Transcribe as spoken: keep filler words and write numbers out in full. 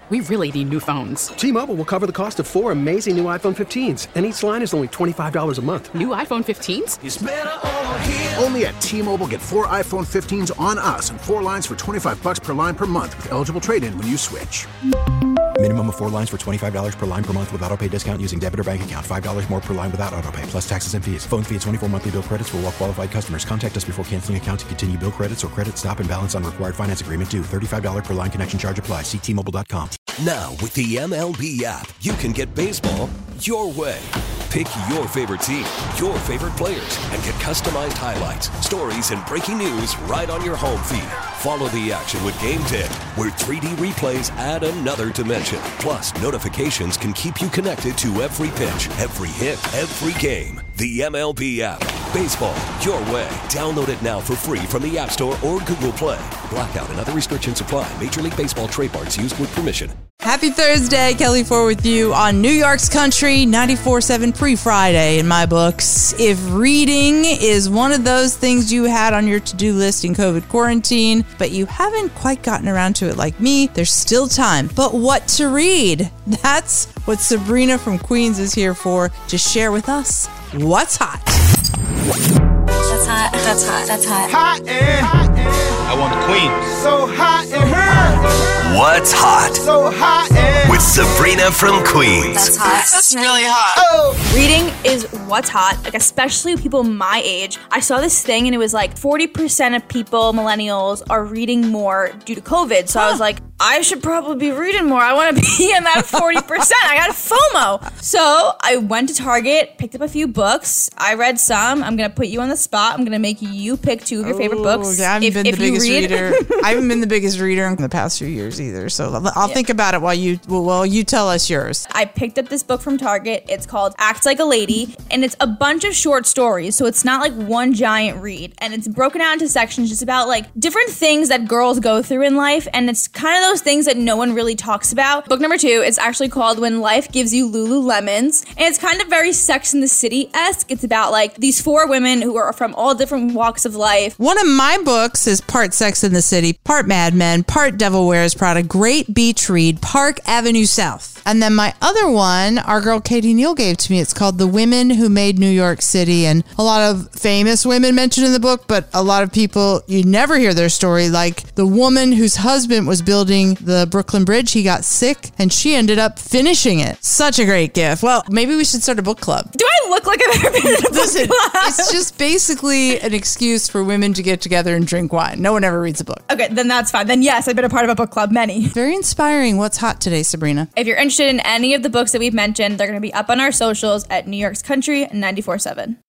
we really need new phones. T-Mobile will cover the cost of four amazing new iPhone fifteens, and each line is only twenty-five dollars a month. New iPhone fifteens? It's better over here. Only at T-Mobile, get four iPhone fifteens on us and four lines for twenty-five dollars per line per month with eligible trade-in when you switch. Minimum of four lines for twenty-five dollars per line per month with autopay discount using debit or bank account. five dollars more per line without autopay, plus taxes and fees. Phone fee at twenty-four monthly bill credits for well-qualified customers. Contact us before canceling account to continue bill credits or credit stop and balance on required finance agreement due. thirty-five dollars per line connection charge applies. See T Mobile dot com. Now, with the M L B app, you can get baseball your way. Pick your favorite team, your favorite players, and get customized highlights, stories, and breaking news right on your home feed. Follow the action with Game Day, where three D replays add another dimension. Plus, notifications can keep you connected to every pitch, every hit, every game. The M L B app. Baseball your way. Download it now for free from the App Store or Google Play. Blackout and other restrictions apply. Major League Baseball trademarks used with permission. Happy Thursday. Kelly Ford with you on New York's Country, ninety-four seven pre-Friday in my books. If reading is one of those things you had on your to-do list in COVID quarantine, but you haven't quite gotten around to it like me, there's still time. But what to read? That's what Sabrina from Queens is here for, to share with us what's hot. That's hot. That's hot. That's hot. Hot and, hot and I want the Queens. So hot and her. What's hot? So hot and with Sabrina from Queens. That's hot. That's really hot. Oh. Reading is what's hot, like especially people my age. I saw this thing and it was like forty percent of people, millennials, are reading more due to COVID. So huh. I was like, I should probably be reading more. I want to be in that forty percent. I got FOMO. So I went to Target, picked up a few books. I read some. I'm going to put you on the spot. I'm going to make you pick two of your favorite books. I haven't if, been if the biggest read. reader. I haven't been the biggest reader in the past few years either. So I'll yeah. think about it while you well you tell us yours. I picked up this book from Target. It's called Act Like a Lady, and it's a bunch of short stories. So it's not like one giant read, and it's broken out into sections just about like different things that girls go through in life, and it's kind of those things that no one really talks about. Book number two is actually called When Life Gives You Lululemons, and it's kind of very Sex and the City-esque. It's about like these four women who are from all different walks of life. One of my books is part Sex and the City, part Mad Men, part Devil Wears Prada, great beach read, Park Avenue South. And then my other one, our girl Katie Neal gave to me, it's called The Women Who Made New York City, and a lot of famous women mentioned in the book, but a lot of people, you never hear their story, like the woman whose husband was building the Brooklyn Bridge. He got sick and she ended up finishing it. Such a great gift. Well, maybe we should start a book club. Do I look like I've ever been in a book Listen, club? It's just basically an excuse for women to get together and drink wine. No one ever reads a book. Okay, then that's fine. Then yes, I've been a part of a book club, many. Very inspiring. What's hot today, Sabrina? If you're interested in any of the books that we've mentioned, they're going to be up on our socials at New York's Country ninety-four seven.